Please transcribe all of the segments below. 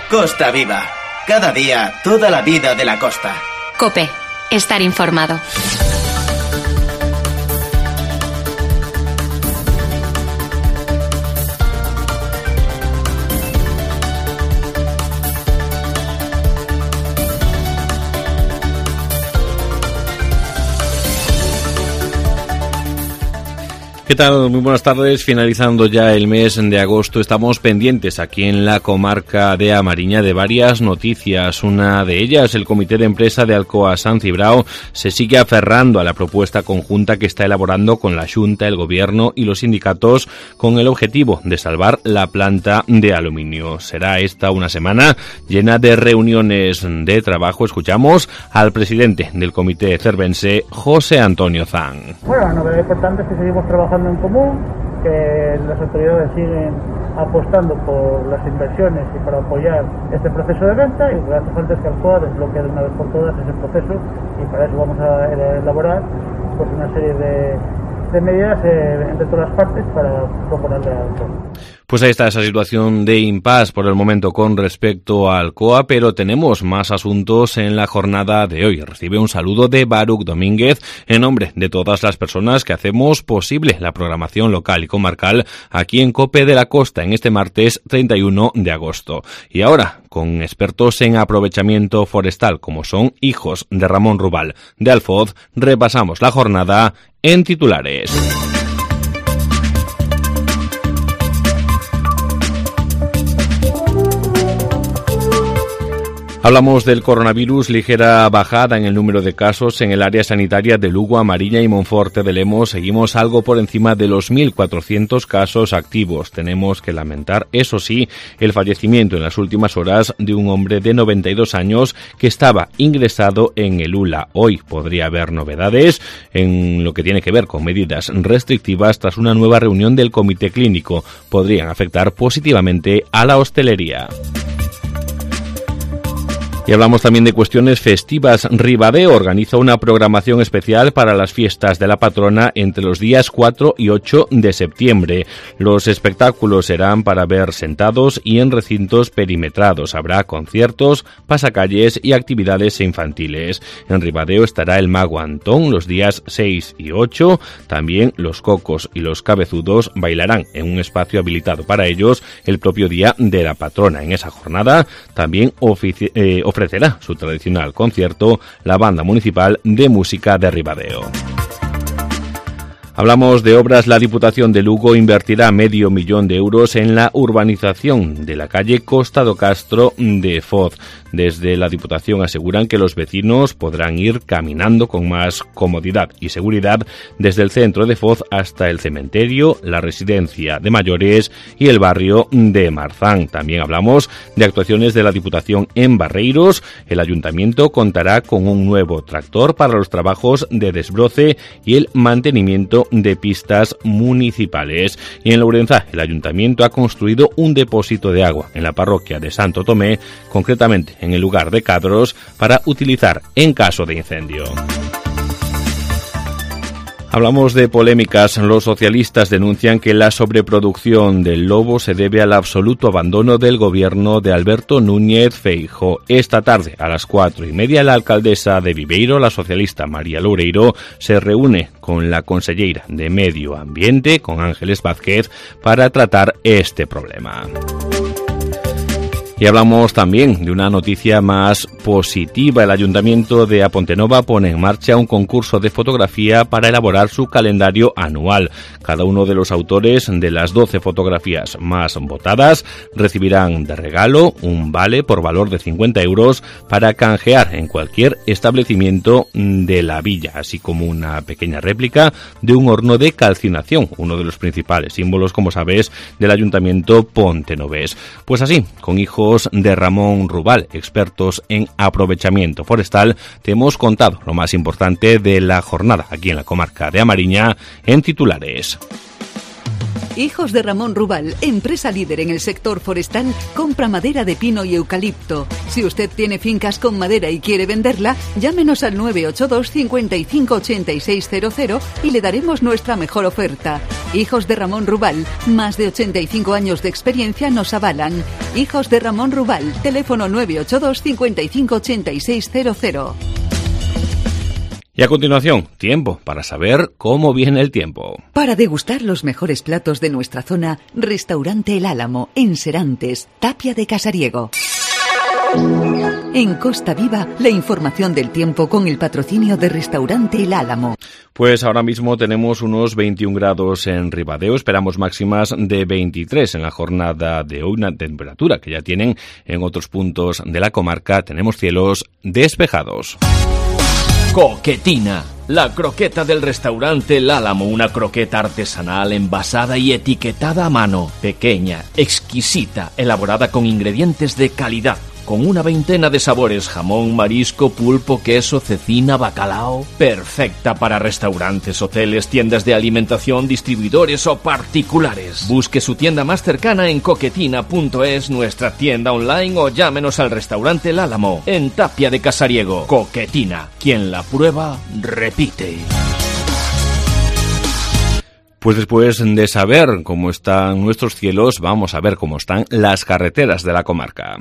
Costa Viva. Cada día, toda la vida de la costa. COPE. Estar informado. ¿Qué tal? Muy buenas tardes. Finalizando ya el mes de agosto, estamos pendientes aquí en la comarca de A Mariña de varias noticias. Una de ellas, el Comité de Empresa de Alcoa San Cibrao se sigue aferrando a la propuesta conjunta que está elaborando con la Xunta, el Gobierno y los sindicatos con el objetivo de salvar la planta de aluminio. Será esta una semana llena de reuniones de trabajo. Escuchamos al presidente del Comité cervense, José Antonio Zan. Bueno, la novedad importante es que seguimos trabajando en común, que las autoridades siguen apostando por las inversiones y para apoyar este proceso de venta, y lo que hace falta es que Alcoa desbloquee de una vez por todas ese proceso, y para eso vamos a elaborar pues una serie de medidas entre todas las partes para proponerle a Alcoa. Pues ahí está esa situación de impasse por el momento con respecto a Alcoa, pero tenemos más asuntos en la jornada de hoy. Recibe un saludo de Baruch Domínguez en nombre de todas las personas que hacemos posible la programación local y comarcal aquí en COPE de la Costa en este martes 31 de agosto. Y ahora, con expertos en aprovechamiento forestal como son hijos de Ramón Rubal de Alfoz, repasamos la jornada en titulares. Hablamos del coronavirus, ligera bajada en el número de casos en el área sanitaria de Lugo, A Mariña y Monforte de Lemos. Seguimos algo por encima de los 1.400 casos activos. Tenemos que lamentar, eso sí, el fallecimiento en las últimas horas de un hombre de 92 años que estaba ingresado en el ULA. Hoy podría haber novedades en lo que tiene que ver con medidas restrictivas tras una nueva reunión del comité clínico. Podrían afectar positivamente a la hostelería. Y hablamos también de cuestiones festivas. Ribadeo organiza una programación especial para las fiestas de la patrona entre los días 4 y 8 de septiembre. Los espectáculos serán para ver sentados y en recintos perimetrados. Habrá conciertos, pasacalles y actividades infantiles. En Ribadeo estará el Mago Antón los días 6 y 8. También los Cocos y los Cabezudos bailarán en un espacio habilitado para ellos el propio día de la patrona. En esa jornada también ofrecerá su tradicional concierto la Banda Municipal de Música de Ribadeo. Hablamos de obras. La Diputación de Lugo invertirá $500,000 euros en la urbanización de la calle Costa do Castro de Foz. Desde la Diputación aseguran que los vecinos podrán ir caminando con más comodidad y seguridad desde el centro de Foz hasta el cementerio, la residencia de mayores y el barrio de Marzán. También hablamos de actuaciones de la Diputación en Barreiros. El Ayuntamiento contará con un nuevo tractor para los trabajos de desbroce y el mantenimiento de pistas municipales. Y en Lourenzá, el Ayuntamiento ha construido un depósito de agua en la parroquia de Santo Tomé, concretamente en el lugar de Cadros, para utilizar en caso de incendio. Hablamos de polémicas. Los socialistas denuncian que la sobreproducción del lobo se debe al absoluto abandono del gobierno de Alberto Núñez Feijóo. Esta tarde, a las 4:30, la alcaldesa de Viveiro, la socialista María Loureiro, se reúne con la conselleira de Medio Ambiente, con Ángeles Vázquez, para tratar este problema. Y hablamos también de una noticia más positiva. El Ayuntamiento de A Pontenova pone en marcha un concurso de fotografía para elaborar su calendario anual. Cada uno de los autores de las 12 fotografías más votadas recibirán de regalo un vale por valor de 50 euros para canjear en cualquier establecimiento de la villa, así como una pequeña réplica de un horno de calcinación, uno de los principales símbolos, como sabes, del Ayuntamiento pontenovés. Pues así, con hijos de Ramón Rubal, expertos en aprovechamiento forestal, te hemos contado lo más importante de la jornada aquí en la comarca de A Mariña en titulares. Hijos de Ramón Rubal, empresa líder en el sector forestal, compra madera de pino y eucalipto. Si usted tiene fincas con madera y quiere venderla, llámenos al 982 55 8600 y le daremos nuestra mejor oferta. Hijos de Ramón Rubal, más de 85 años de experiencia nos avalan. Hijos de Ramón Rubal, teléfono 982 55 8600. Y a continuación, tiempo para saber cómo viene el tiempo. Para degustar los mejores platos de nuestra zona, Restaurante El Álamo, en Serantes, Tapia de Casariego. En Costa Viva, la información del tiempo con el patrocinio de Restaurante El Álamo. Pues ahora mismo tenemos unos 21 grados en Ribadeo, esperamos máximas de 23 en la jornada de hoy, una temperatura que ya tienen en otros puntos de la comarca. Tenemos cielos despejados. Coquetina, la croqueta del restaurante El Álamo, una croqueta artesanal envasada y etiquetada a mano, pequeña, exquisita, elaborada con ingredientes de calidad, con una veintena de sabores: jamón, marisco, pulpo, queso, cecina, bacalao. Perfecta para restaurantes, hoteles, tiendas de alimentación, distribuidores o particulares. Busque su tienda más cercana en coquetina.es, nuestra tienda online, o llámenos al restaurante El Álamo, en Tapia de Casariego. Coquetina, quien la prueba, repite. Pues después de saber cómo están nuestros cielos, vamos a ver cómo están las carreteras de la comarca.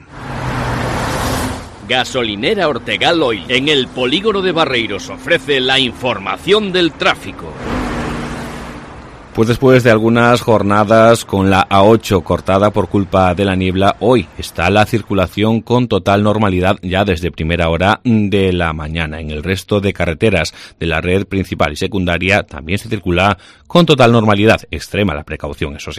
Gasolinera Ortegal Oil, en el polígono de Barreiros, ofrece la información del tráfico. Pues después de algunas jornadas con la A8 cortada por culpa de la niebla, hoy está la circulación con total normalidad ya desde primera hora de la mañana. En el resto de carreteras de la red principal y secundaria también se circula con total normalidad. Extrema la precaución, eso sí.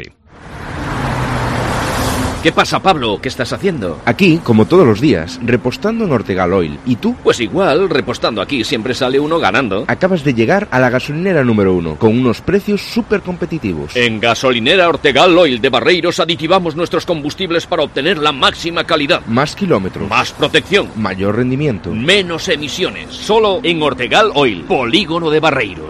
¿Qué pasa, Pablo? ¿Qué estás haciendo? Aquí, como todos los días, repostando en Ortegal Oil. ¿Y tú? Pues igual, repostando aquí siempre sale uno ganando. Acabas de llegar a la gasolinera número 1, con unos precios súper competitivos. En Gasolinera Ortegal Oil de Barreiros aditivamos nuestros combustibles para obtener la máxima calidad. Más kilómetros. Más protección. Mayor rendimiento. Menos emisiones. Solo en Ortegal Oil, polígono de Barreiros.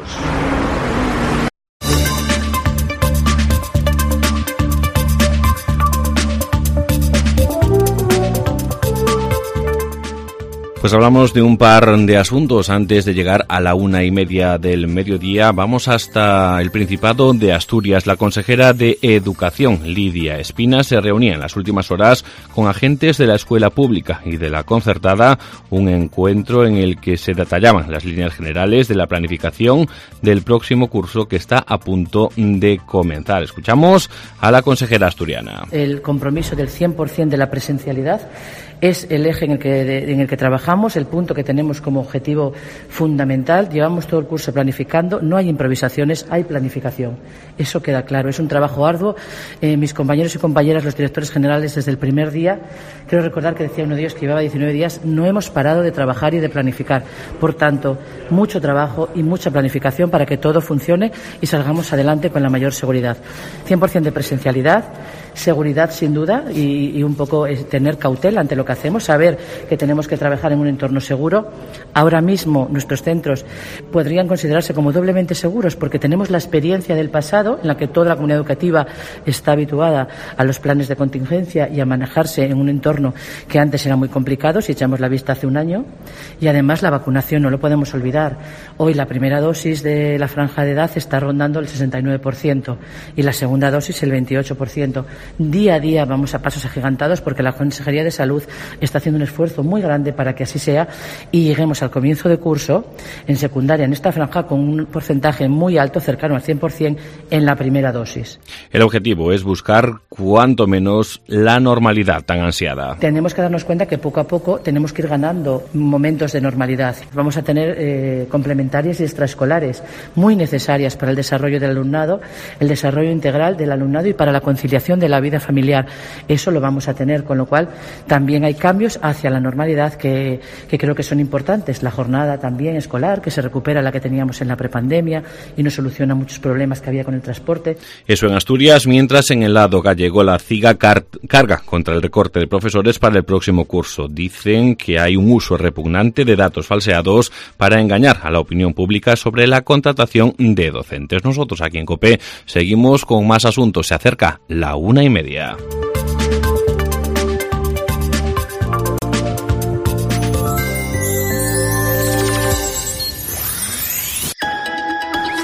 Pues hablamos de un par de asuntos antes de llegar a la 1:30 del mediodía. Vamos hasta el Principado de Asturias. La consejera de Educación, Lidia Espina, se reunía en las últimas horas con agentes de la escuela pública y de la concertada, un encuentro en el que se detallaban las líneas generales de la planificación del próximo curso que está a punto de comenzar. Escuchamos a la consejera asturiana. El compromiso del 100% de la presencialidad es el eje en el que trabajamos, el punto que tenemos como objetivo fundamental. Llevamos todo el curso planificando, no hay improvisaciones, hay planificación. Eso queda claro, es un trabajo arduo. Mis compañeros y compañeras, los directores generales, desde el primer día, quiero recordar que decía uno de ellos que llevaba 19 días, no hemos parado de trabajar y de planificar. Por tanto, mucho trabajo y mucha planificación para que todo funcione y salgamos adelante con la mayor seguridad. 100% de presencialidad, seguridad sin duda y un poco tener cautela ante lo que hacemos, saber que tenemos que trabajar en un entorno seguro. Ahora mismo nuestros centros podrían considerarse como doblemente seguros porque tenemos la experiencia del pasado en la que toda la comunidad educativa está habituada a los planes de contingencia y a manejarse en un entorno que antes era muy complicado, si echamos la vista hace un año. Y además la vacunación, no lo podemos olvidar. Hoy la primera dosis de la franja de edad está rondando el 69% y la segunda dosis el 28%. Día a día vamos a pasos agigantados porque la Consejería de Salud está haciendo un esfuerzo muy grande para que así sea y lleguemos al comienzo de curso en secundaria en esta franja con un porcentaje muy alto, cercano al 100% en la primera dosis. El objetivo es buscar cuanto menos la normalidad tan ansiada. Tenemos que darnos cuenta que poco a poco tenemos que ir ganando momentos de normalidad. Vamos a tener complementarias y extraescolares muy necesarias para el desarrollo del alumnado, el desarrollo integral del alumnado y para la conciliación de la vida familiar. Eso lo vamos a tener, con lo cual también hay cambios hacia la normalidad que creo que son importantes. La jornada también escolar, que se recupera la que teníamos en la prepandemia y nos soluciona muchos problemas que había con el transporte. Eso en Asturias, mientras en el lado gallego la CIGA carga contra el recorte de profesores para el próximo curso. Dicen que hay un uso repugnante de datos falseados para engañar a la opinión pública sobre la contratación de docentes. Nosotros aquí en COPE seguimos con más asuntos. Se acerca la 1:30.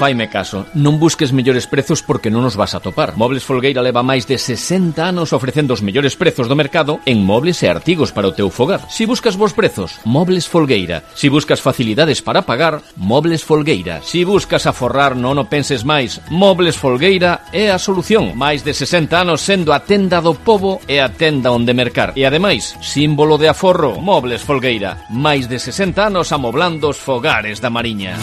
faime caso, non busques mellores prezos porque non os vas a topar. Mobles Folgueira leva máis de 60 anos ofrecendo os mellores prezos do mercado en mobles e artigos para o teu fogar. Si buscas bons prezos, Mobles Folgueira. Si buscas facilidades para pagar, Mobles Folgueira. Si buscas aforrar, non o penses máis. Mobles Folgueira é a solución. Máis de 60 anos sendo a tenda do pobo e a tenda onde mercar. E ademais, símbolo de aforro, Mobles Folgueira. Máis de 60 anos amoblando os fogares da Mariña.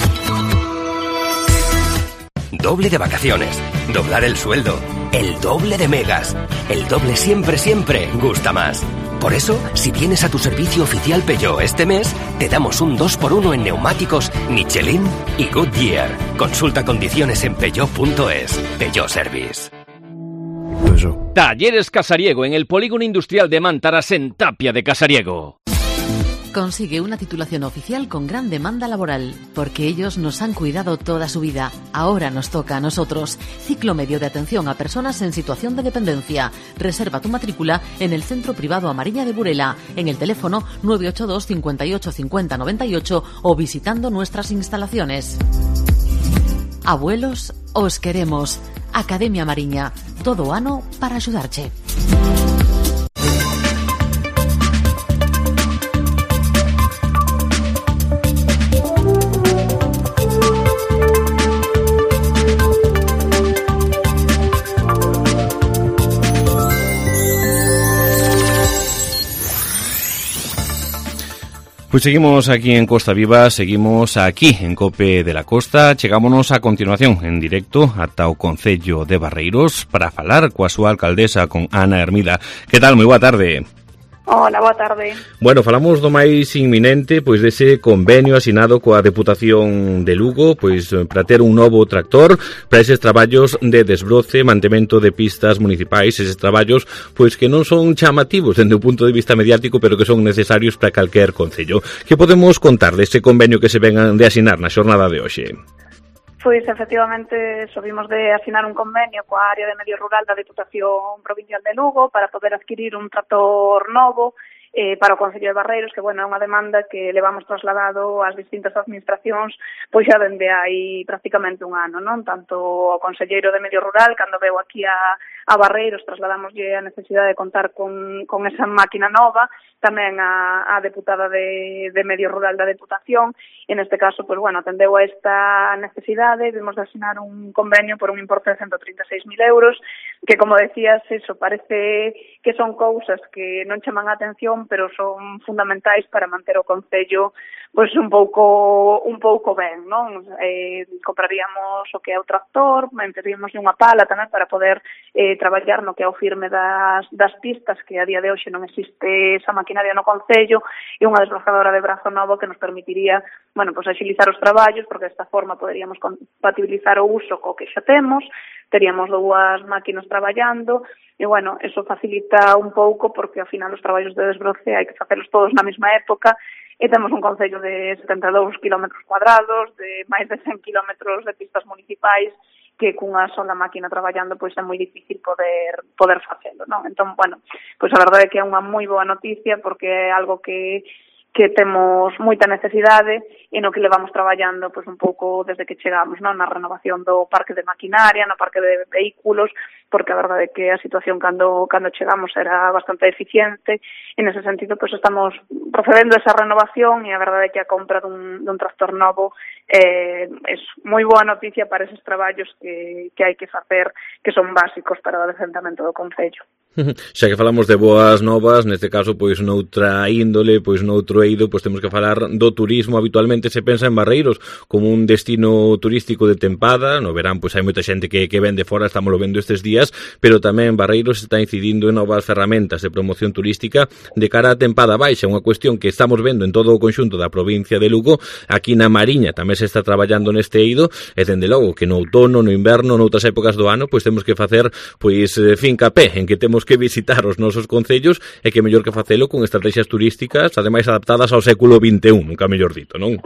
Doble de vacaciones, doblar el sueldo, el doble de megas. El doble siempre, siempre gusta más. Por eso, si vienes a tu servicio oficial Peugeot este mes, te damos un 2x1 en neumáticos Michelin y Goodyear. Consulta condiciones en peugeot.es. Peugeot Service. Talleres Casariego en el Polígono Industrial de Mántaras en Tapia de Casariego. Consigue una titulación oficial con gran demanda laboral, porque ellos nos han cuidado toda su vida. Ahora nos toca a nosotros. Ciclo medio de atención a personas en situación de dependencia. Reserva tu matrícula en el Centro Privado Amariña de Burela, en el teléfono 982 58 50 98 o visitando nuestras instalaciones. Abuelos, os queremos. Academia Mariña. Todo ano para axudarche. Pues seguimos aquí en Costa Viva, seguimos aquí en COPE de la Costa. Chegámonos a continuación en directo ata o Concello de Barreiros para falar coa súa alcaldesa, con Ana Hermida. Que tal? Moi boa tarde. Hola, boa tarde. Bueno, falamos do máis inminente, pois dese convenio asinado coa Deputación de Lugo, pois para ter un novo tractor para eses traballos de desbroce, mantemento de pistas municipais, eses traballos pois que non son chamativos dende o punto de vista mediático, pero que son necesarios para calquer concello. Que podemos contar deste convenio que se vengan de asinar na xornada de hoxe? Pois, efectivamente, subimos de asinar un convenio coa área de medio rural da Deputación Provincial de Lugo para poder adquirir un tractor novo para o Concello de Barreiros, que, bueno, é unha demanda que levamos trasladado ás distintas administracións pois xa dende hai prácticamente un ano, non? Tanto o Conselleiro de Medio Rural, cando veu aquí a Barreiros, trasladamoslle a necesidade de contar con esa máquina nova, tamén a deputada de Medio Rural da Deputación, e neste caso, pois, bueno, atendeu a esta necesidade, vimos de asinar un convenio por un importe de 136.000 euros, que, como decías, eso parece que son cousas que non chaman a atención, pero son fundamentais para manter o Concello pois un pouco ben, non? Compraríamos o que é o tractor, meteríamos unha pala tamén para poder traballar no que é o firme das pistas, que a día de hoxe non existe esa maquinaria no Concello, e unha desbrozadora de brazo novo que nos permitiría, bueno, pois axilizar os traballos, porque desta forma poderíamos compatibilizar o uso co que xa temos, teríamos dúas máquinas traballando, e, bueno, eso facilita un pouco, porque ao final os traballos de desbroce hai que facelos todos na mesma época, e temos un concello de 72 km cuadrados, de máis de 100 km de pistas municipais, que cunha sola máquina traballando pois é moi difícil poder facelo, non? Entón, bueno, pois a verdade é que é unha moi boa noticia, porque é algo que temos moita necesidade e no que levamos traballando pois un pouco desde que chegamos, non? Na renovación do parque de maquinaria, no parque de vehículos, porque a verdade é que a situación cando chegamos era bastante eficiente, e nese sentido pois estamos procedendo a esa renovación, e a verdade é que a compra dun tractor novo é moi boa noticia para eses traballos que hai que facer, que son básicos para o desentamento do Concello. Xa que falamos de boas novas, neste caso, pois noutra índole, pois noutro eido, pois temos que falar do turismo. Habitualmente se pensa en Barreiros como un destino turístico de tempada. No verán, pois hai moita xente que vende fora, estamos lo vendo estes días, pero tamén Barreiros está incidindo en novas ferramentas de promoción turística de cara á tempada baixa, unha cuestión que estamos vendo en todo o conxunto da provincia de Lugo. Aquí na Mariña tamén se está traballando neste eido, e dende logo que no outono, no inverno, noutras épocas do ano, pois temos que facer pois fincapé en que temos que visitar os nosos concellos, e que mellor que facelo con estrategias turísticas, ademais adaptadas ao século XXI, nunca mellor dito, non?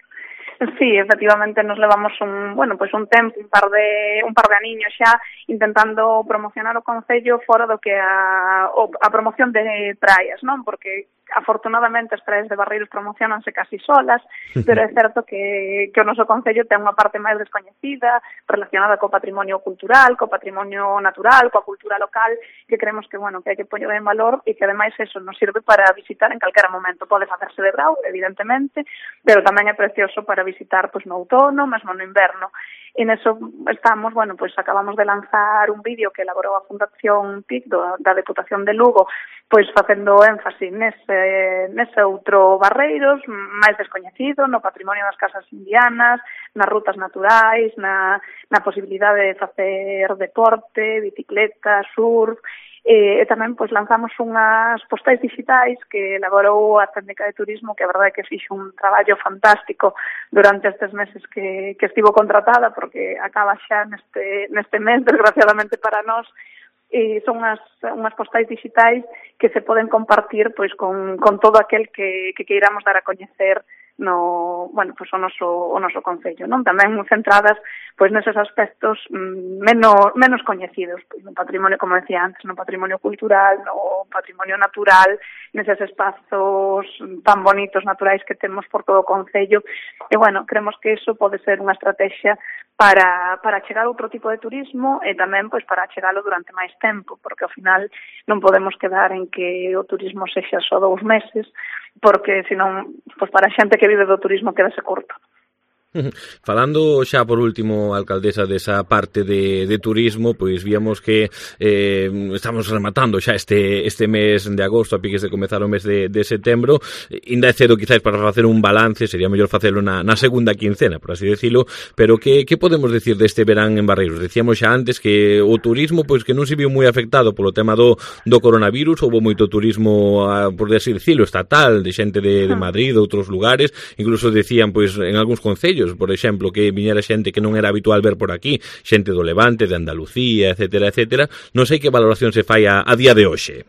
Sí, efectivamente nos levamos un tempo, un par de aniños xa intentando promocionar o Concello fora do que a promoción de praias, non? Porque afortunadamente as praias de Barreiros promocionanse casi solas, pero é certo que o noso concello ten unha parte máis descoñecida relacionada co patrimonio cultural, co patrimonio natural, coa cultura local, que creemos que, bueno, que hai que poñer en valor e que ademais eso nos sirve para visitar en calquera momento. Pode facerse de brao, evidentemente, pero tamén é precioso para visitar pois no outono, mesmo no inverno. E neso estamos, bueno, pois acabamos de lanzar un vídeo que elaborou a Fundación PIC da Deputación de Lugo, pois facendo énfasis nese outro Barreiros máis descoñecido, no patrimonio das casas indianas, nas rutas naturais, na posibilidade de facer deporte, bicicleta, surf, e tamén pois lanzamos unhas postais digitais que elaborou a técnica de turismo, que a verdade é que fixo un traballo fantástico durante estes meses que estivo contratada, porque acaba xa neste mes, desgraciadamente para nós, e son unhas postais digitais que se poden compartir pois con todo aquel que queiramos dar a coñecer no, bueno, pois o noso concello, non? Tamén centradas pois neses aspectos menos coñecidos, pois no patrimonio, como decía antes, no patrimonio cultural, no patrimonio natural, neses espazos tan bonitos naturais que temos por todo o concello. E bueno, creemos que iso pode ser unha estrategia para chegar a outro tipo de turismo e tamén pois para chegalo durante máis tempo, porque ao final non podemos quedar en que o turismo sexa só 2 meses, porque senón, pois para a xente que vive do turismo quedase corto. Falando xa por último, alcaldesa, desa parte de turismo, pois víamos que estamos rematando xa este mes de agosto, a piques de comezar o mes de setembro. Ainda é cedo quizás para facer un balance, sería mellor facelo na segunda quincena, por así decirlo, pero que podemos decir deste verán en Barreiros? Decíamos xa antes que o turismo pois que non se viu moi afectado polo tema do coronavirus, houve moito turismo, por así decirlo, estatal, de xente de Madrid, de outros lugares, incluso decían pois en algúns concellos, por exemplo, que viñera xente que non era habitual ver por aquí, xente do Levante, de Andalucía, etcétera, etcétera. Non sei que valoración se fai a día de hoxe.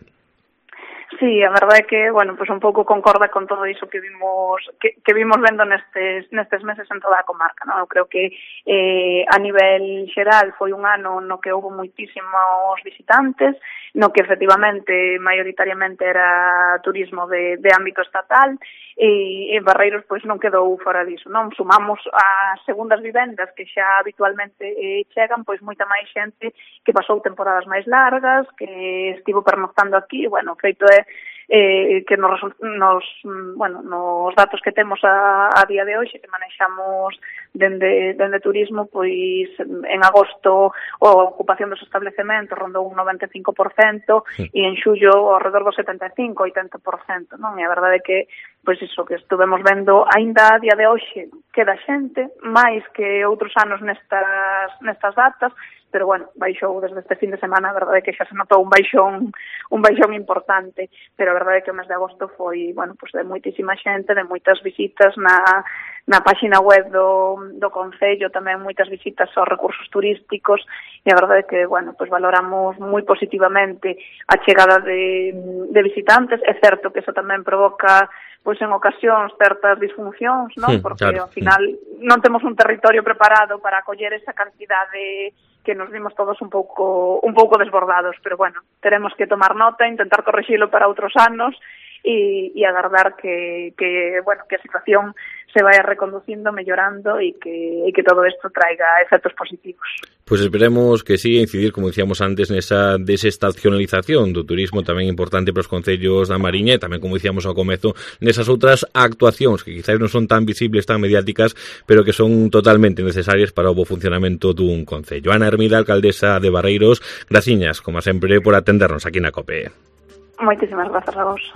Sí, a verdade é que, bueno, pues un pouco concorda con todo iso que vimos vendo nestes meses en toda a comarca, non? Eu creo que a nivel xeral foi un ano no que houve moitísimos visitantes, no que efectivamente maioritariamente era turismo de ámbito estatal, e Barreiros pois non quedou fora diso, non? Sumamos as segundas vivendas que xa habitualmente chegan, pois moita máis xente que pasou temporadas máis largas, que estivo pernoctando aquí, e, bueno, feito é que nos datos que temos a día de hoxe, que manexamos dende turismo, pois en agosto a ocupación dos establecementos rondou un 95% e en xullo ao redor do 75-80%, non? E a verdade é que pois iso que estuvemos vendo aínda a día de hoxe queda xente, máis que outros anos nestas datas, pero bueno, baixou desde este fin de semana, a verdade é que xa se notou un baixón importante, pero a verdade é que o mes de agosto foi, bueno, pues de moitísima xente, de moitas visitas na páxina web do concello, tamén moitas visitas aos recursos turísticos, e a verdade é que, bueno, pues valoramos moi positivamente a chegada de visitantes. É certo que eso tamén provoca pois en ocasións certas disfuncións, non? Porque claro, ao final non temos un territorio preparado para acoller esa cantidade que nos vimos todos un pouco desbordados, pero bueno, teremos que tomar nota, intentar corrixilo para outros anos e agardar que a situación se vaya reconducindo, mellorando e que todo isto traiga efectos positivos. Pois esperemos que siga incidir, como dicíamos antes, nesa desestacionalización do turismo, tamén importante para os concellos da Mariña, e tamén, como dicíamos ao comezo, nesas outras actuacións que quizás non son tan visibles, tan mediáticas, pero que son totalmente necesarias para o bo funcionamento dun concello. Ana Hermida, alcaldesa de Barreiros, graciñas, como sempre, por atendernos aquí na COPE. Moitísimas grazas a vos.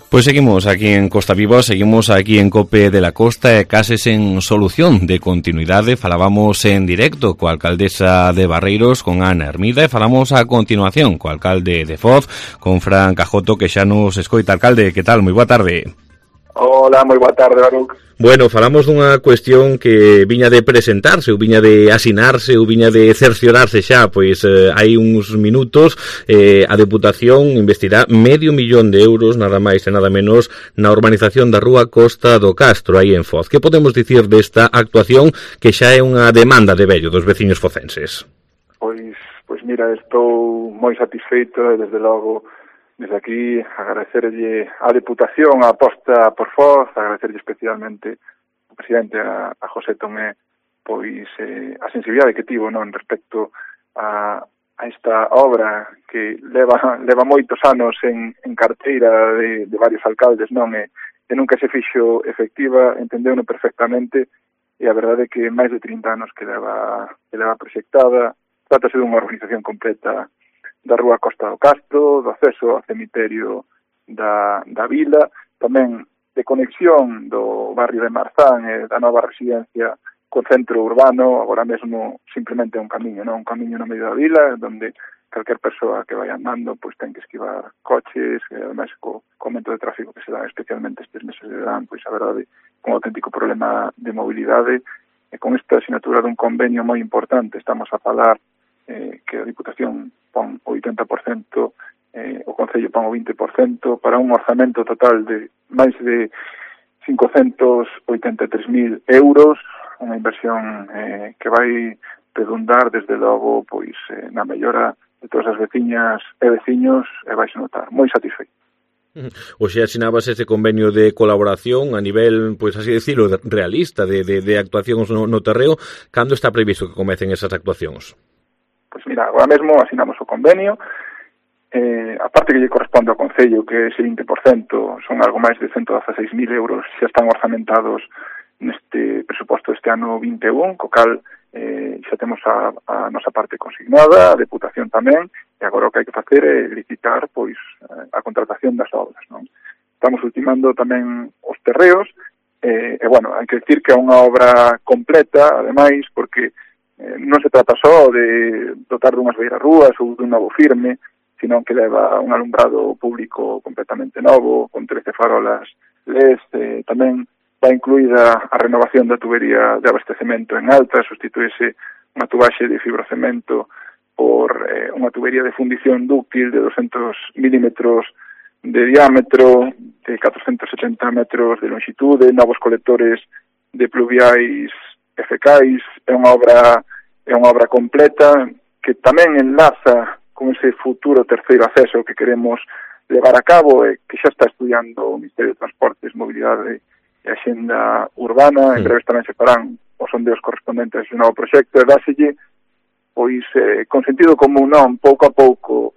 Pois seguimos aquí en Costa Viva, seguimos aquí en COPE de la Costa e case sen solución de continuidade. Falábamos en directo coa alcaldesa de Barreiros, con Ana Hermida, e falamos a continuación co alcalde de Foz, con Fran Cajoto, que xa nos escoita. Alcalde, que tal? Moi boa tarde. Hola, moi boa tarde, Baruc. Bueno, falamos dunha cuestión que viña de presentarse, ou viña de asinarse, ou viña de cerciorarse xa, pois hai uns minutos. A Deputación investirá €500,000, nada máis e nada menos, na urbanización da Rúa Costa do Castro, aí en Foz. Que podemos dicir desta actuación que xa é unha demanda de vello dos veciños focenses? Pois mira, estou moi satisfeito e desde logo desde aquí agradecerlle á Deputación a aposta por Foz, agradecerlle especialmente ao presidente, a José Tomé, pois a sensibilidade que tivo, non, respecto a esta obra que leva moitos anos en carteira de varios alcaldes, non, e nunca se fixo efectiva, entendeuno perfectamente, e a verdade é que máis de 30 anos que leva proxectada. Trátase dunha organización completa da Rúa Costa do Castro, do acceso ao cemiterio da vila, tamén de conexión do barrio de Marzán e da nova residencia co centro urbano. Agora mesmo simplemente é un camiño, non? Un camiño no medio da vila, onde calquer persoa que vai andando pois ten que esquivar coches, e ademais co aumento de tráfico que se dá especialmente estes meses de verán, pois a verdade, un auténtico problema de mobilidade. E con esta asignatura dun convenio moi importante estamos a falar que a Diputación pon o 80%, o Concello pon o 20%, para un orzamento total de máis de 583.000 euros, unha inversión que vai redundar desde logo pois na mellora de todas as veciñas e veciños, e vais a notar moi satisfeito. Oxe, asinabas ese convenio de colaboración a nivel, pois así decirlo, realista, de actuacións no terreo. Cando está previsto que comecen esas actuacións? Pois mira, agora mesmo asinamos o convenio, a parte que lle corresponde ao Concello, que ese 20%, son algo máis de 116.000 euros, xa están orzamentados neste presuposto deste ano 21, co cal xa temos a nosa parte consignada, a Deputación tamén, e agora o que hai que facer é licitar pois a contratación das obras, non? Estamos ultimando tamén os terreos, e bueno, hai que dicir que é unha obra completa, ademais, porque non se trata só de dotar dunhas beirarrúas ou dun novo firme, sino que leva un alumbrado público completamente novo, con 13 farolas LED, tamén vai incluída a renovación da tubería de abastecemento en alta, sustituíse unha tubaxe de fibrocemento por unha tubería de fundición dúctil de 200 milímetros de diámetro, de 470 metros de longitude, novos colectores de pluviais e fecais. É unha obra completa que tamén enlaza con ese futuro terceiro acceso que queremos levar a cabo e que xa está estudiando o Ministerio de Transportes, Mobilidade e Axenda Urbana. En breve tamén se farán os sondeos correspondentes a ese novo proxecto, e dáselle pois con sentido común, non, pouco a pouco,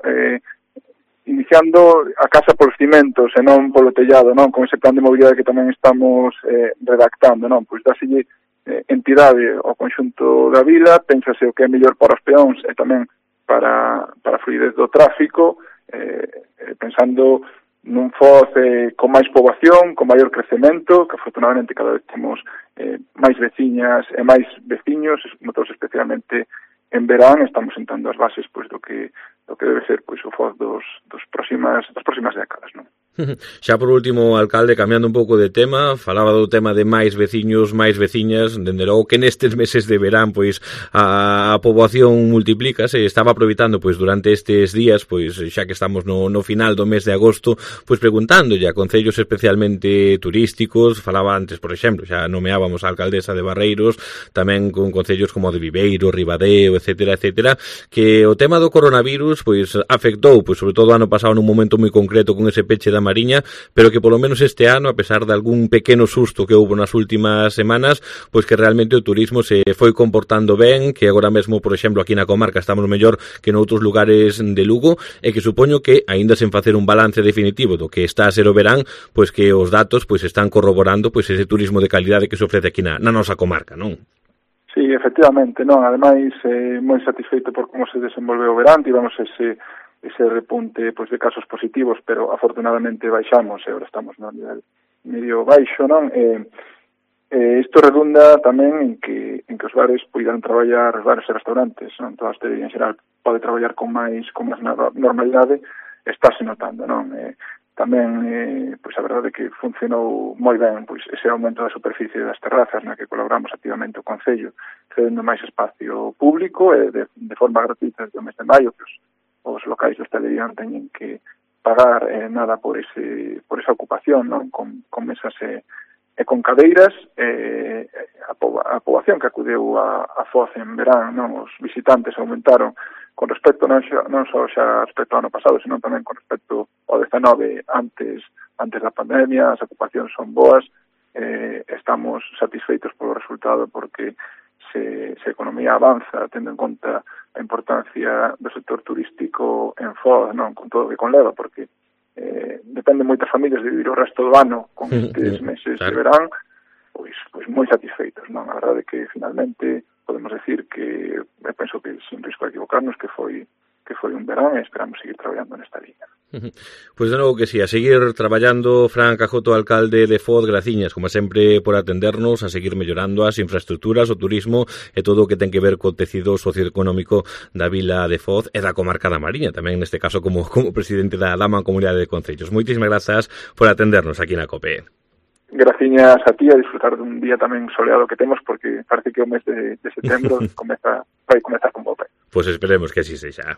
iniciando a casa polos cimentos e non polo tellado, non, con ese plan de mobilidade que tamén estamos redactando, non, pois dáselle entidade ao conxunto da vila, pénsase o que é mellor para os peóns e tamén para a fluidez do tráfico, pensando nun Foz con máis poboación, con maior crecemento, que afortunadamente cada vez temos máis veciñas e máis veciños, notos especialmente en verán. Estamos sentando as bases pois do que debe ser pois o Foz das próximas décadas, non? Xa por último, alcalde, cambiando un pouco de tema, falaba do tema de máis veciños, máis veciñas, dende logo que nestes meses de verán pois a poboación multiplícase. Estaba aproveitando pois durante estes días, pois xa que estamos no final do mes de agosto, pois preguntándolle a concellos especialmente turísticos. Falaba antes, por exemplo, xa nomeábamos a alcaldesa de Barreiros, tamén con concellos como de Viveiro, Ribadeo, etcétera, que o tema do coronavirus pois afectou, pois sobre todo o ano pasado nun momento moi concreto con ese peche da Mariña, pero que polo menos este ano, a pesar de algún pequeno susto que houve nas últimas semanas, pois que realmente o turismo se foi comportando ben, que agora mesmo, por exemplo, aquí na comarca estamos mellor que noutros lugares de Lugo, e que supoño que, aínda sen facer un balance definitivo do que está a ser o verán, pois que os datos pois están corroborando pois ese turismo de calidade que se ofrece aquí na nosa comarca, non? Sí, efectivamente, non, ademais moi satisfeito por como se desenvolveu o verán. Tivemos ese ese repunte pois de casos positivos, pero afortunadamente baixamos e agora estamos no nivel medio baixo, non? Isto redunda tamén en que os bares poidan traballar, os bares e restaurantes, non? Toda a hostelería en xeral pode traballar con máis normalidade, estáse notando, non? Tamén, pois a verdade é que funcionou moi ben pois ese aumento da superficie das terrazas na que colaboramos activamente o Concello, cedendo máis espacio público e de forma gratuita desde o mes de maio, que os locais de hostelería non teñen que pagar nada por esa ocupación, non? Con mesas e con cadeiras, a poboación que acudeu a Foz en verán, non? Os visitantes aumentaron con respecto non só xa respecto ao ano pasado, senón tamén con respecto ao 19 antes da pandemia. As ocupacións son boas, estamos satisfeitos polo resultado porque se a economía avanza tendo en conta a importancia do sector turístico en Foz, non, con todo o que conleva, porque depende moitas familias de vivir o resto do ano con estes meses de verán, pois moi satisfeitos, non? A verdade é que finalmente podemos decir que, penso que sin risco de equivocarnos, que foi un verán e esperamos seguir traballando nesta línea. Pois de novo que sí, a seguir traballando. Fran Cajoto, alcalde de Foz, graciñas, como sempre, por atendernos, a seguir mellorando as infraestructuras, o turismo e todo o que ten que ver co tecido socioeconómico da vila de Foz e da comarca da Mariña, tamén neste caso como presidente da Mancomunidade de Concellos. Moitísimas grazas por atendernos aquí na COPE. Graciñas a ti, a disfrutar dun día tamén soleado que temos, porque parece que o mes de setembro vai comezar con bope. Pois esperemos que así sexa.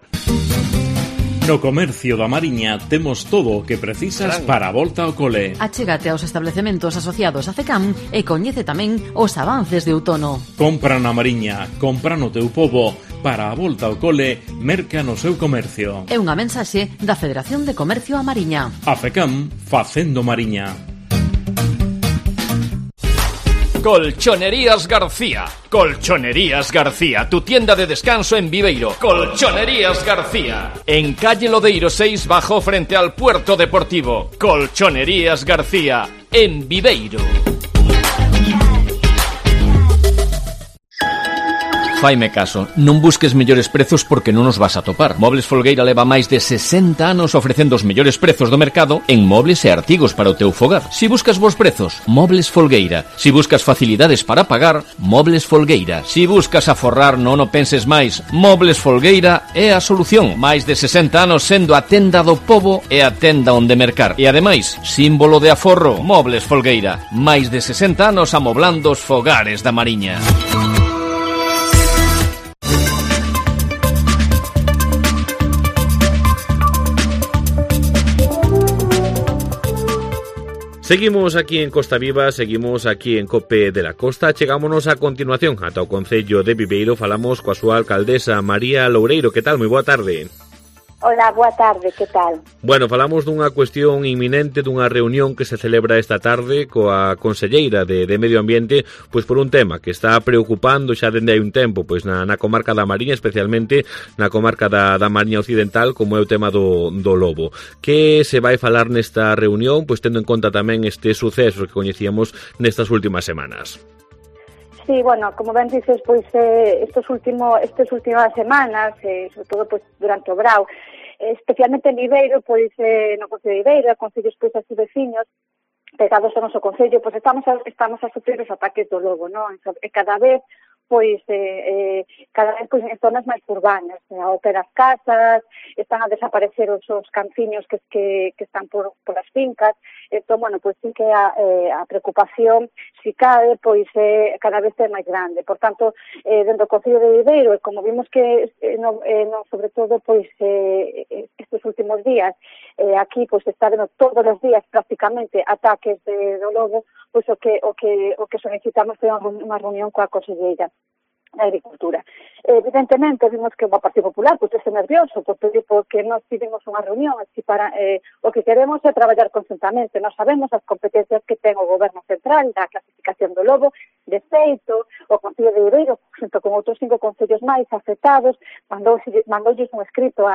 No comercio da Mariña temos todo o que precisas para a volta ao cole. Achégate aos establecementos asociados a FECAM e coñece tamén os avances de outono. Compra na Mariña, compra no teu pobo. Para a volta ao cole, merca no seu comercio. É unha mensaxe da Federación de Comercio a Mariña. A FECAM, facendo Mariña. Colchonerías García. Colchonerías García, tu tienda de descanso en Viveiro. Colchonerías García. En calle Lodeiro 6 bajo frente al puerto deportivo. Colchonerías García, en Viveiro. Faime caso, non busques mellores prezos porque non os vas a topar. Mobles Folgueira leva máis de 60 anos ofrecendo os mellores prezos do mercado en mobles e artigos para o teu fogar. Si buscas bons prezos, Mobles Folgueira. Si buscas facilidades para pagar, Mobles Folgueira. Si buscas aforrar, non o penses máis. Mobles Folgueira é a solución. Máis de 60 anos sendo a tenda do pobo e a tenda onde mercar. E ademais, símbolo de aforro, Mobles Folgueira. Máis de 60 anos amoblando os fogares da Mariña. Seguimos aquí en Costa Viva, seguimos aquí en COPE de la Costa. Chegámonos a continuación ata o Concello de Viveiro. Falamos coa súa alcaldesa María Loureiro. Que tal? Moi boa tarde. Hola, boa tarde, que tal? Bueno, falamos dunha cuestión inminente, dunha reunión que se celebra esta tarde coa conselleira de Medio Ambiente, pois por un tema que está preocupando xa dende hai un tempo, pois na comarca da Mariña, especialmente na comarca da Mariña Occidental, como é o tema do lobo. Que se vai falar nesta reunión, pois tendo en conta tamén este suceso que coñecíamos nestas últimas semanas? Sí, bueno, como ben dices, pois estas últimas semanas, sobre todo pois durante o brao, especialmente en Viveiro, pois no Concello de Viveiro, concellos pois así veciños, pegados ao noso concello, pois estamos a sufrir os ataques do lobo, non? E cada vez pois en zonas máis urbanas, ao pé das casas, están a desaparecer os canciños que están por as fincas. Entón, bueno, pois sí que a preocupación, si cae, pois cada vez é máis grande. Por tanto, dentro do Concello de Viveiro, como vimos que sobre todo pois estes últimos días, aquí pois está vendo todos os días prácticamente ataques do lobo, pois o que solicitamos foi unha reunión coa conselleira da Agricultura. Evidentemente, vimos que o Partido Popular pois está nervioso porque nós tivemos unha reunión así para o que queremos é traballar conjuntamente. Nós sabemos as competencias que ten o Goberno Central da clasificación do lobo. De feito, o Concello de Viveiro, junto con outros 5 concellos máis afectados, mandoulles un escrito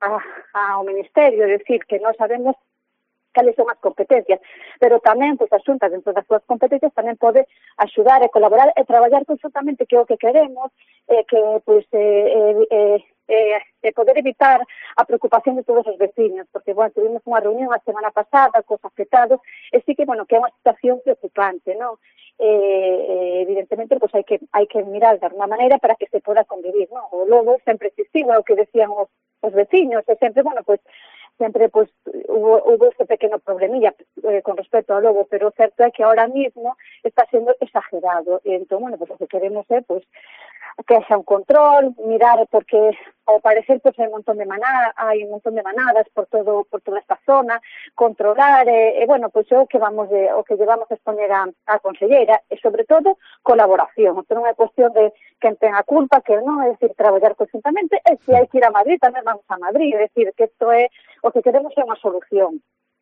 ao Ministerio, decir que nós sabemos cales son as competencias, pero tamén pois a Xunta dentro das súas competencias tamén pode axudar e colaborar e traballar conjuntamente, que é o que queremos, que pois poder evitar a preocupación de todos os veciños, porque, bueno, tuvimos unha reunión a semana pasada cos afectados, e sí que, bueno, que é unha situación preocupante, non? Evidentemente, pues hai que mirar de alguma maneira para que se poda convivir, non? O lobo sempre existiu, é o que decían os veciños, e sempre, bueno, pues sempre pues hubo este pequeno problemilla con respecto ao lobo, pero o certo é que ahora mismo está sendo exagerado. E entón, bueno, pues o que queremos é pues que haxa un control, mirar, porque ao parecer pues hai un montón de manadas por toda esta zona, controlar, bueno, pues o que llevamos a expoñer a conselleira, e sobre todo colaboración. Entón non é cuestión de quen ten a culpa, que non, é dicir, traballar conjuntamente, e se hai que ir a Madrid, tamén vamos a Madrid, é dicir, que isto é o que queremos é unha solución.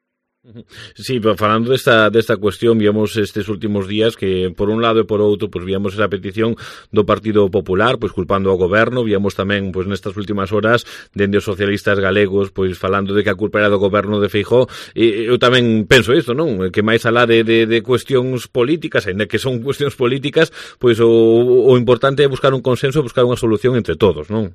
Sí, pero falando desta cuestión, víamos estes últimos días que, por un lado e por outro, pues víamos esa petición do Partido Popular, pois culpando ao goberno, víamos tamén, pois nestas últimas horas, dende os socialistas galegos, pois falando de que a culpa era do goberno de Feijóo, e eu tamén penso isto, non? Que máis alá de cuestións políticas, ainda que son cuestións políticas, pois o importante é buscar un consenso e buscar unha solución entre todos, non?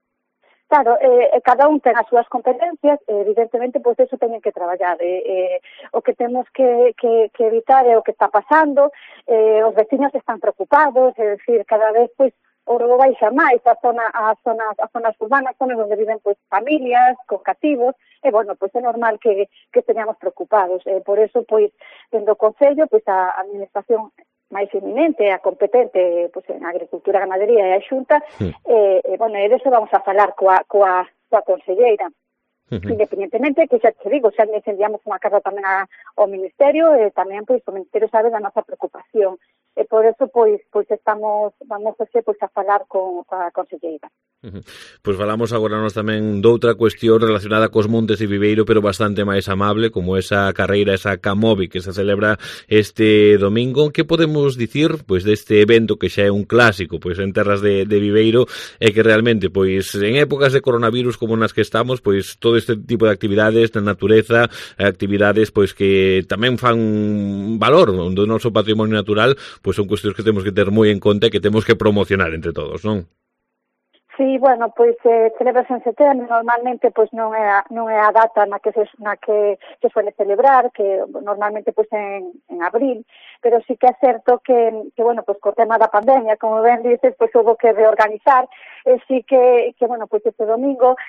Claro, cada un ten as súas competencias, evidentemente, pois eso teñen que traballar. O que temos que evitar é o que está pasando, os veciños están preocupados, é dicir, cada vez, pois, o lobo baixa máis as zonas urbanas, zonas onde viven, pois, familias, con cativos, e, bueno, pois é normal que esteñamos preocupados. Por eso, pois, dentro do Concello, pois, a administración máis eminente, a competente, pois, en agricultura, ganadería e a Xunta, bueno, e de eso vamos a falar coa conselleira. Independentemente, que xa te digo, xa nos enviamos unha carta tamén ao Ministerio, e tamén, pois, o Ministerio sabe da nosa preocupación, e por eso, pois vamos a falar coa conselleira. Pois falamos agora nós tamén doutra cuestión relacionada cos montes de Viveiro, pero bastante máis amable, como esa carreira, esa Camobi que se celebra este domingo. Que podemos dicir pois deste evento que xa é un clásico pois en terras de Viveiro, e que realmente pois en épocas de coronavirus como nas que estamos, pois todo este tipo de actividades na natureza, actividades pois que tamén fan valor do noso patrimonio natural, pois son cuestións que temos que ter moi en conta e que temos que promocionar entre todos, non? Sí, bueno, pois celebras en setembro, normalmente pois non é a data na que se suele celebrar, que normalmente pois en abril, pero sí que é certo que bueno, pois co tema da pandemia, como ben dices, pois houve que reorganizar, e sí que bueno, pois este domingo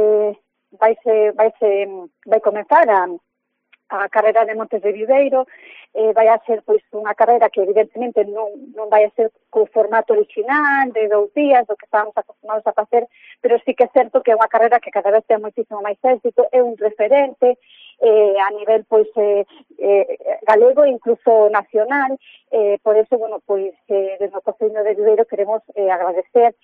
vai comenzar a carreira de Montes de Viveiro, vai a ser pois unha carreira que evidentemente non vai a ser co formato original de 2 días, do que estábamos acostumados a facer, pero sí que é certo que é unha carreira que cada vez ten moitísimo máis éxito, é un referente a nivel pois galego e incluso nacional, por eso, bueno, pois desde o Concello de Viveiro queremos agradecer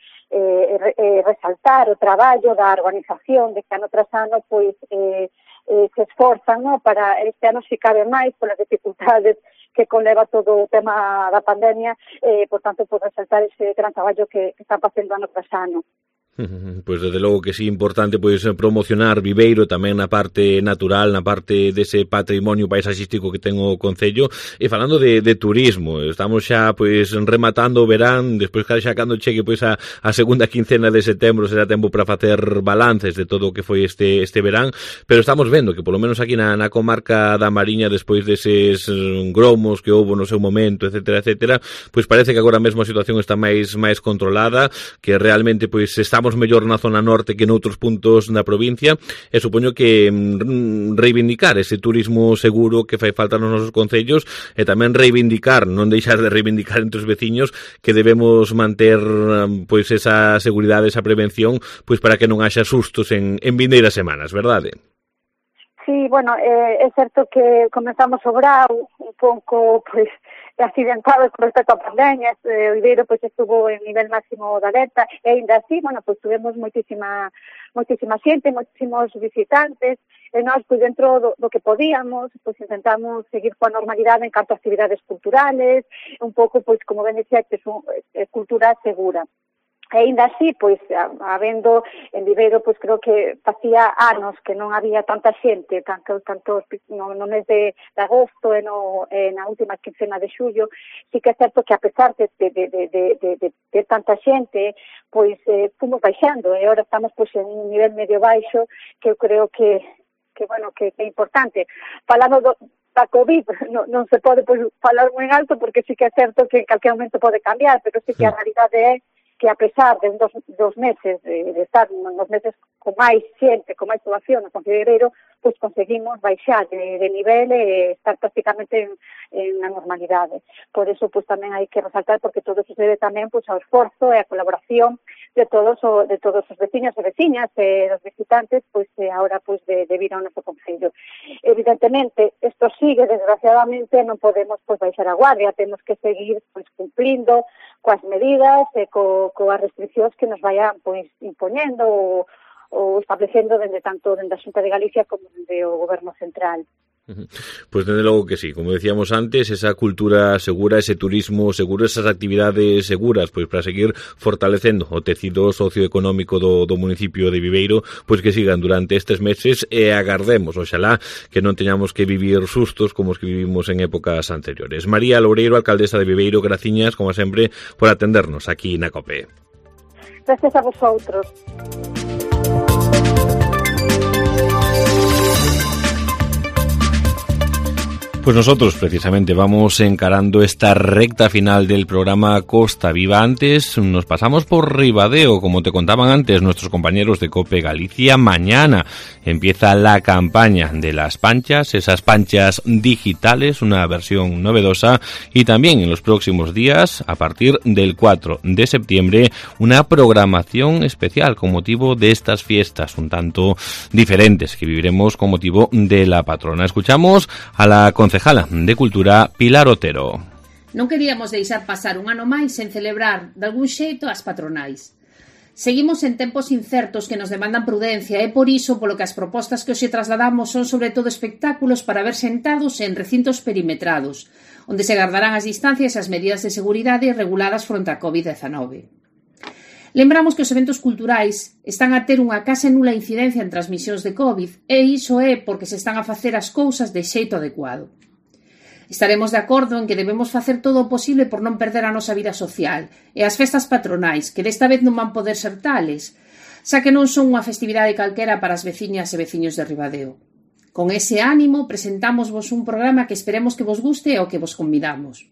resaltar o traballo da organización de que ano tras ano pois se esforzan, ¿no? Para este ano si cabe máis polas dificultades que conleva todo o tema da pandemia, por tanto, por resaltar ese gran traballo que están facendo ano tras ano. Pois desde logo que sí, importante pois promocionar Viveiro tamén na parte natural, na parte dese patrimonio paisaxístico que ten o Concello. E falando de turismo, estamos xa pois rematando o verán, despois xa cando chegue pois a segunda quincena de setembro será tempo para facer balances de todo o que foi este verán, pero estamos vendo que polo menos aquí na comarca da Mariña, despois deses gromos que houbo no seu momento, etcétera, pois parece que agora mesmo a situación está máis controlada, que realmente pois estamos mellor na zona norte que noutros puntos da provincia, e supoño que reivindicar ese turismo seguro que fai falta nos nosos concellos, e tamén reivindicar, non deixar de reivindicar entre os veciños que debemos manter pois esa seguridade, esa prevención, pois para que non haxa sustos en vindeiras semanas, verdade? Sí, bueno, é certo que comenzamos o brao un pouco, pois, accidentado con respecto á pandemia, o Viveiro pois estuvo en nivel máximo de alerta, e ainda así, bueno, pois tuvemos moitísima xente, moitísimos visitantes, e nós, pois, dentro do que podíamos, pois intentamos seguir coa normalidade en canto a actividades culturales, un pouco, pois, como ben dicía, que é cultura segura. E ainda así, pois, habendo en Viveiro, pois creo que facía anos que non había tanta xente, tanto no mes de agosto e na última quincena de xullo. Sí que é certo que a pesar de tanta xente, pois fomos baixando, e agora estamos pois en un nivel medio baixo, que eu creo que é importante. Falando da COVID, non se pode pois falar moi alto, porque sí que é certo que en calquer momento pode cambiar, pero sí que a realidade é que a pesar de dos meses de estar nos meses con máis xente, con máis población no Concello de Viveiro, pois conseguimos baixar de nivel e estar prácticamente en a normalidade. Por eso, pois tamén hai que resaltar, porque todo eso se debe tamén pois ao esforzo e a colaboración de todos os veciños e veciñas e dos visitantes, pois agora pois de vir ao noso Concello. Evidentemente, isto sigue, desgraciadamente, non podemos pois baixar a guardia, temos que seguir pois cumplindo coas medidas e coas restriccións que nos vayan pois impoñendo ou establecendo tanto dende a Xunta de Galicia como dende o Goberno Central. Pues desde logo que sí, como decíamos antes, esa cultura segura, ese turismo seguro, esas actividades seguras, pois para seguir fortalecendo o tecido socioeconómico do municipio de Viveiro, pois que sigan durante estes meses e agardemos, oxalá, que non teñamos que vivir sustos como os que vivimos en épocas anteriores. María Loureiro, alcaldesa de Viveiro, graciñas, como sempre, por atendernos aquí na COPE. Gracias a vosotros. Pues nosotros precisamente vamos encarando esta recta final del programa Costa Viva. Antes nos pasamos por Ribadeo, como te contaban antes nuestros compañeros de COPE Galicia. Mañana empieza la campaña de las panchas, esas panchas digitales, una versión novedosa, y también en los próximos días, a partir del 4 de septiembre, una programación especial con motivo de estas fiestas un tanto diferentes que viviremos con motivo de la patrona. Escuchamos a la concejala de Cultura, Pilar Otero. Non queríamos deixar pasar un ano máis sen celebrar de algún xeito as patronais. Seguimos en tempos incertos que nos demandan prudencia e por iso polo que as propostas que hoxe trasladamos son sobre todo espectáculos para ver sentados en recintos perimetrados, onde se gardarán as distancias e as medidas de seguridade reguladas fronte a COVID-19. Lembramos que os eventos culturais están a ter unha case nula incidencia en transmisións de COVID e iso é porque se están a facer as cousas de xeito adecuado. Estaremos de acordo en que debemos facer todo o posible por non perder a nosa vida social e as festas patronais, que desta vez non van poder ser tales, xa que non son unha festividade calquera para as veciñas e veciños de Ribadeo. Con ese ánimo, presentámosvos un programa que esperemos que vos guste e ao que vos convidamos.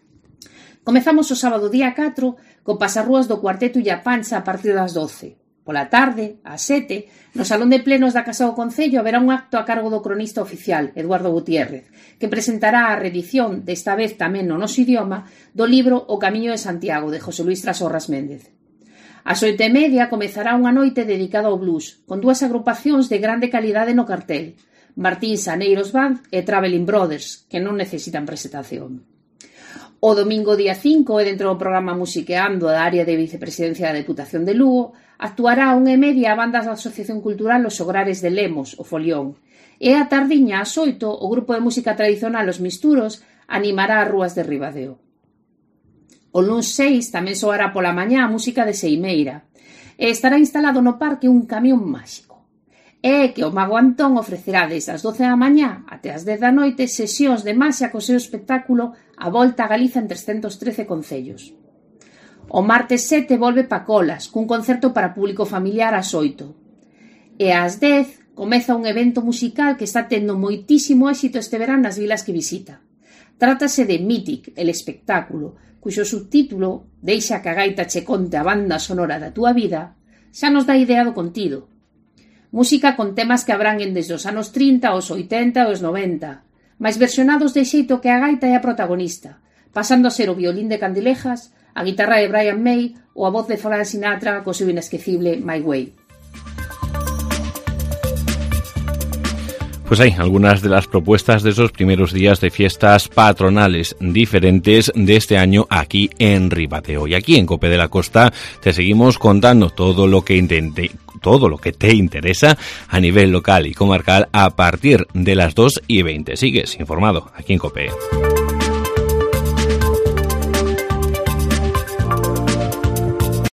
Comezamos o sábado día 4 co pasarrúas do Cuarteto Illa Pancha a partir das 12. Pola tarde, ás 7, no Salón de Plenos da Casa do Concello haberá un acto a cargo do cronista oficial, Eduardo Gutiérrez, que presentará a reedición, desta vez tamén no noso idioma, do libro O Camiño de Santiago, de José Luis Trasorras Méndez. Ás 8:30 comezará unha noite dedicada ao blues, con dúas agrupacións de grande calidade no cartel, Martín Saneiros Band e Traveling Brothers, que non necesitan presentación. O domingo día 5, e dentro do programa Musiqueando da área de vicepresidencia da Deputación de Lugo, actuará a 1:30 a banda da Asociación Cultural Os Sograres de Lemos, o Folión, e a tardiña ás 8 o grupo de música tradicional Os Misturos animará as rúas de Ribadeo. O luns 6 tamén soará pola mañá a música de Seimeira e estará instalado no parque un camión máxico. É que o Mago Antón ofrecerá desde as 12 da mañá até as 10 da noite sesións de maxia co seu espectáculo A Volta a Galiza en 313 concellos. O martes 7 volve Pacolas, cun concerto para público familiar ás 8. E ás 10 comeza un evento musical que está tendo moitísimo éxito este verán nas vilas que visita. Trátase de Mythic, el espectáculo, cuxo subtítulo, Deixa que a gaita che conte a banda sonora da túa vida, xa nos dá idea do contido. Música con temas que abranguen desde os anos 30 aos 80 e aos 90, mais versionados de xeito que a gaita é a protagonista, pasando a ser o violín de Candilejas, a guitarra de Brian May ou a voz de Frank Sinatra co seu inesquecible My Way. Pues hay algunas de las propuestas de esos primeros días de fiestas patronales diferentes de este año aquí en Ribadeo. Y aquí en COPE de la Costa te seguimos contando todo lo que te interesa a nivel local y comarcal a partir de las 2:20. Sigues informado aquí en COPE.